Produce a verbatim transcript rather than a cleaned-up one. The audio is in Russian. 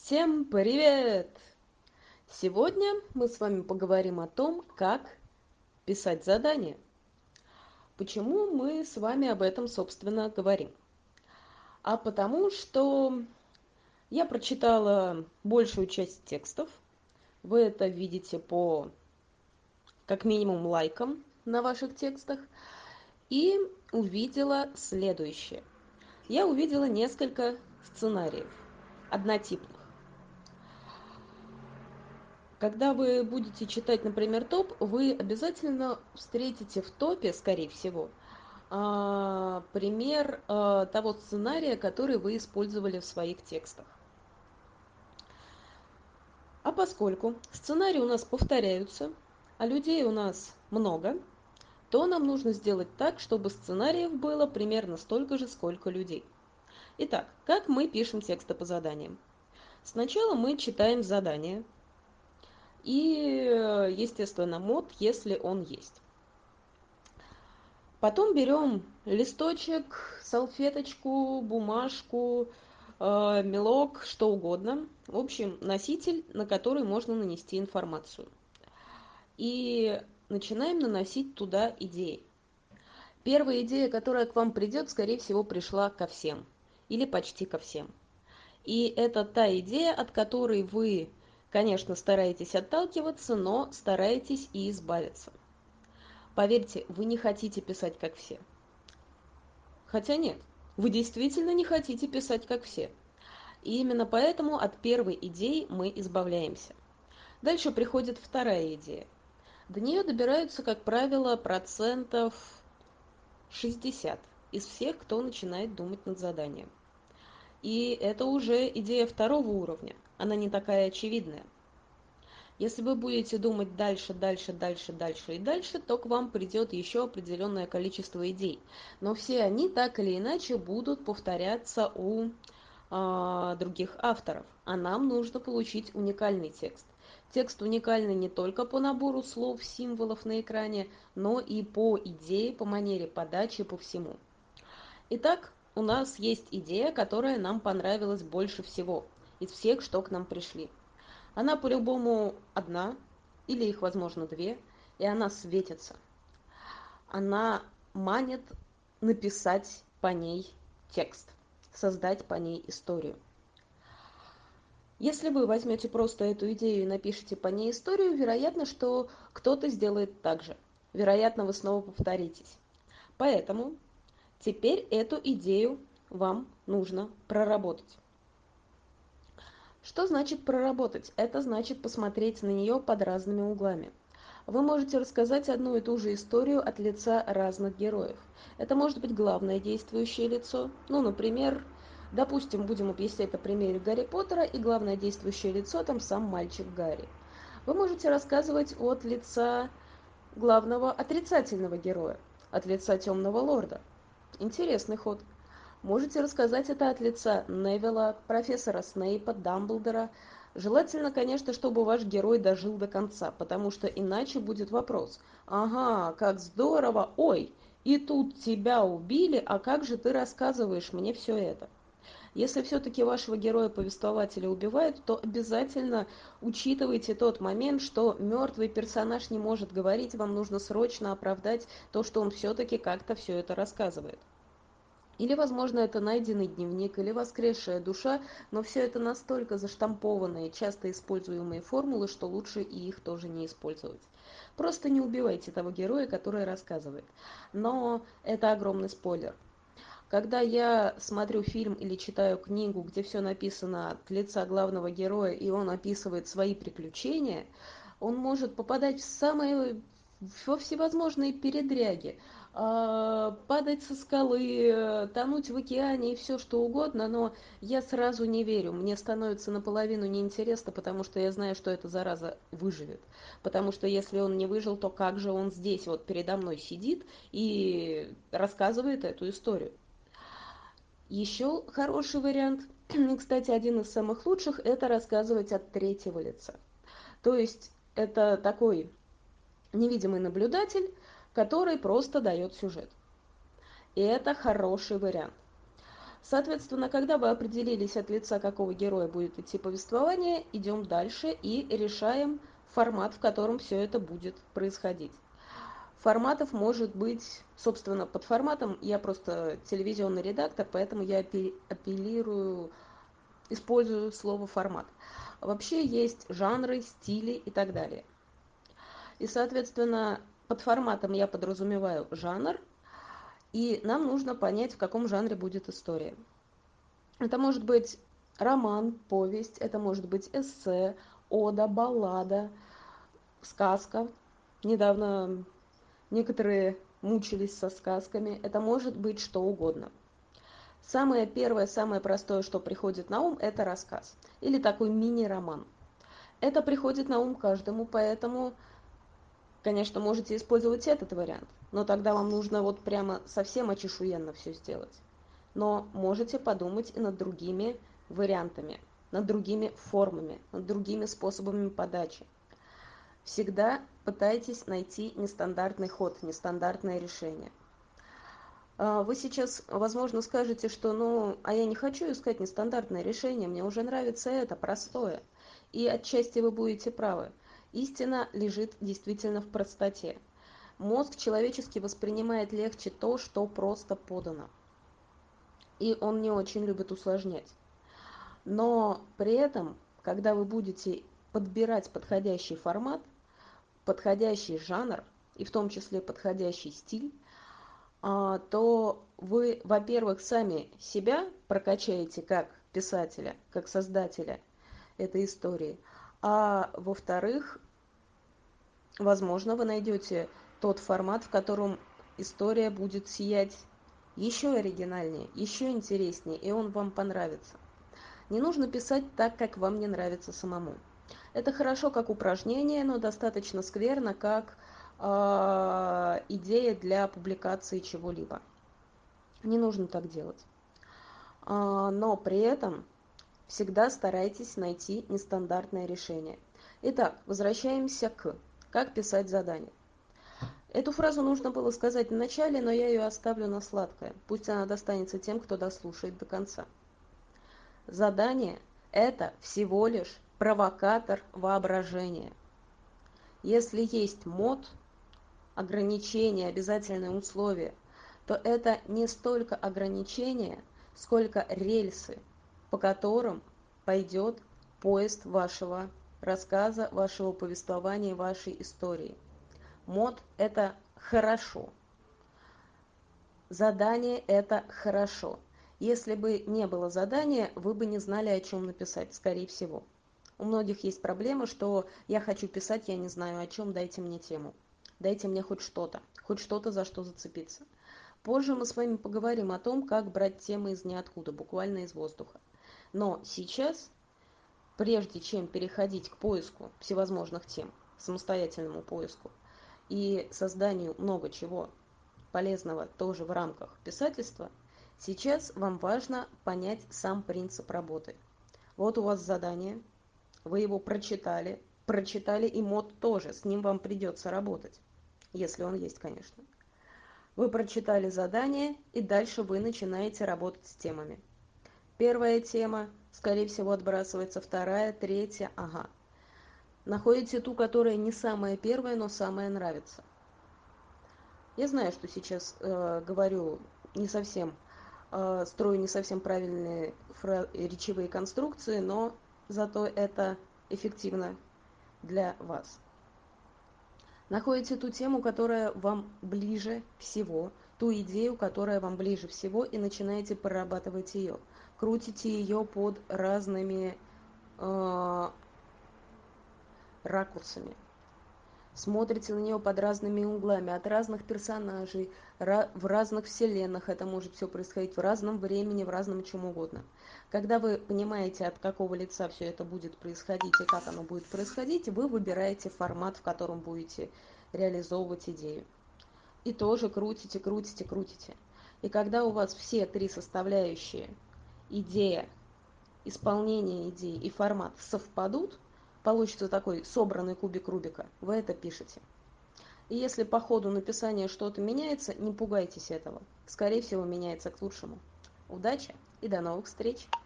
Всем привет! Сегодня мы с вами поговорим о том, как писать задания. Почему мы с вами об этом, собственно, говорим? А потому что я прочитала большую часть текстов. Вы это видите по, как минимум, лайкам на ваших текстах. И увидела следующее. Я увидела несколько сценариев, однотипных. Когда вы будете читать, например, топ, вы обязательно встретите в топе, скорее всего, а, пример а, того сценария, который вы использовали в своих текстах. А поскольку сценарии у нас повторяются, а людей у нас много, то нам нужно сделать так, чтобы сценариев было примерно столько же, сколько людей. Итак, как мы пишем тексты по заданиям? Сначала мы читаем задание и, естественно, мод, если он есть. Потом берем листочек, салфеточку, бумажку, э, мелок, что угодно. В общем, носитель, на который можно нанести информацию. И начинаем наносить туда идеи. Первая идея, которая к вам придет, скорее всего, пришла ко всем. Или почти ко всем. И это та идея, от которой вы, конечно, стараетесь отталкиваться, но стараетесь и избавиться. Поверьте, вы не хотите писать как все. Хотя нет, вы действительно не хотите писать как все. И именно поэтому от первой идеи мы избавляемся. Дальше приходит вторая идея. До нее добираются, как правило, процентов шестьдесят из всех, кто начинает думать над заданием. И это уже идея второго уровня. Она не такая очевидная. Если вы будете думать дальше, дальше, дальше, дальше и дальше, то к вам придет еще определенное количество идей. Но все они так или иначе будут повторяться у а, других авторов. А нам нужно получить уникальный текст. Текст уникальный не только по набору слов, символов на экране, но и по идее, по манере подачи, по всему. Итак, у нас есть идея, которая нам понравилась больше всего из всех, что к нам пришли. Она по-любому одна, или их, возможно, две, и она светится. Она манит написать по ней текст, создать по ней историю. Если вы возьмете просто эту идею и напишите по ней историю, вероятно, что кто-то сделает так же. Вероятно, вы снова повторитесь. Поэтому теперь эту идею вам нужно проработать. Что значит проработать? Это значит посмотреть на нее под разными углами. Вы можете рассказать одну и ту же историю от лица разных героев. Это может быть главное действующее лицо. Ну, например, допустим, будем объяснять на примере Гарри Поттера, и главное действующее лицо там сам мальчик Гарри. Вы можете рассказывать от лица главного отрицательного героя, от лица Темного Лорда. Интересный ход. Можете рассказать это от лица Невилла, профессора Снейпа, Дамблдора. Желательно, конечно, чтобы ваш герой дожил до конца, потому что иначе будет вопрос. Ага, как здорово, ой, и тут тебя убили, а как же ты рассказываешь мне все это? Если все-таки вашего героя-повествователя убивают, то обязательно учитывайте тот момент, что мертвый персонаж не может говорить, вам нужно срочно оправдать то, что он все-таки как-то все это рассказывает. Или, возможно, это найденный дневник, или воскресшая душа, но все это настолько заштампованные, часто используемые формулы, что лучше и их тоже не использовать. Просто не убивайте того героя, который рассказывает. Но это огромный спойлер. Когда я смотрю фильм или читаю книгу, где все написано от лица главного героя, и он описывает свои приключения, он может попадать в самые во всевозможные передряги, а, падать со скалы, тонуть в океане и все что угодно, но я сразу не верю. Мне становится наполовину неинтересно, потому что я знаю, что эта зараза выживет. Потому что если он не выжил, то как же он здесь вот передо мной сидит и рассказывает эту историю. Еще хороший вариант, и, кстати, один из самых лучших, это рассказывать от третьего лица. То есть это такой невидимый наблюдатель, который просто дает сюжет. И это хороший вариант. Соответственно, когда вы определились, от лица какого героя будет идти повествование, идем дальше и решаем формат, в котором все это будет происходить. Форматов может быть, собственно, под форматом я просто телевизионный редактор, поэтому я апеллирую, использую слово формат. Вообще есть жанры, стили и так далее. И, соответственно, под форматом я подразумеваю жанр, и нам нужно понять, в каком жанре будет история. Это может быть роман, повесть, это может быть эссе, ода, баллада, сказка. Недавно некоторые мучились со сказками. Это может быть что угодно. Самое первое, самое простое, что приходит на ум, это рассказ. Или такой мини-роман. Это приходит на ум каждому, поэтому, конечно, можете использовать этот вариант. Но тогда вам нужно вот прямо совсем очешуенно все сделать. Но можете подумать и над другими вариантами, над другими формами, над другими способами подачи. Всегда пытайтесь найти нестандартный ход, нестандартное решение. Вы сейчас, возможно, скажете, что ну, а я не хочу искать нестандартное решение, мне уже нравится это, простое. И отчасти вы будете правы. Истина лежит действительно в простоте. Мозг человеческий воспринимает легче то, что просто подано. И он не очень любит усложнять. Но при этом, когда вы будете подбирать подходящий формат, подходящий жанр, и в том числе подходящий стиль, то вы, во-первых, сами себя прокачаете как писателя, как создателя этой истории, а во-вторых, возможно, вы найдете тот формат, в котором история будет сиять еще оригинальнее, еще интереснее, и он вам понравится. Не нужно писать так, как вам не нравится самому. Это хорошо как упражнение, но достаточно скверно как э, идея для публикации чего-либо. Не нужно так делать. Э, но при этом всегда старайтесь найти нестандартное решение. Итак, возвращаемся к «Как писать задание». Эту фразу нужно было сказать в начале, но я ее оставлю на сладкое. Пусть она достанется тем, кто дослушает до конца. Задание – это всего лишь провокатор воображения. Если есть мод, ограничения, обязательные условия, то это не столько ограничения, сколько рельсы, по которым пойдет поезд вашего рассказа, вашего повествования, вашей истории. Мод – это хорошо. Задание – это хорошо. Если бы не было задания, вы бы не знали, о чем написать, скорее всего. У многих есть проблема, что я хочу писать, я не знаю о чем, дайте мне тему. Дайте мне хоть что-то, хоть что-то, за что зацепиться. Позже мы с вами поговорим о том, как брать темы из ниоткуда, буквально из воздуха. Но сейчас, прежде чем переходить к поиску всевозможных тем, самостоятельному поиску и созданию много чего полезного тоже в рамках писательства, сейчас вам важно понять сам принцип работы. Вот у вас задание, вы его прочитали, прочитали и мод тоже, с ним вам придется работать, если он есть, конечно. Вы прочитали задание, и дальше вы начинаете работать с темами. Первая тема, скорее всего, отбрасывается, вторая, третья, ага. Находите ту, которая не самая первая, но самая нравится. Я знаю, что сейчас э, говорю не совсем, э, строю не совсем правильные фра- речевые конструкции, но зато это эффективно для вас. Находите ту тему, которая вам ближе всего, ту идею, которая вам ближе всего, и начинаете прорабатывать ее. Крутите ее под разными э, ракурсами. Смотрите на нее под разными углами, от разных персонажей, в разных вселенных это может все происходить, в разном времени, в разном чем угодно. Когда вы понимаете, от какого лица все это будет происходить и как оно будет происходить, вы выбираете формат, в котором будете реализовывать идею. И тоже крутите, крутите, крутите. И когда у вас все три составляющие, идея, исполнение идеи и формат совпадут, получится такой собранный кубик Рубика, вы это пишете. И если по ходу написания что-то меняется, не пугайтесь этого. Скорее всего, меняется к лучшему. Удачи! И до новых встреч!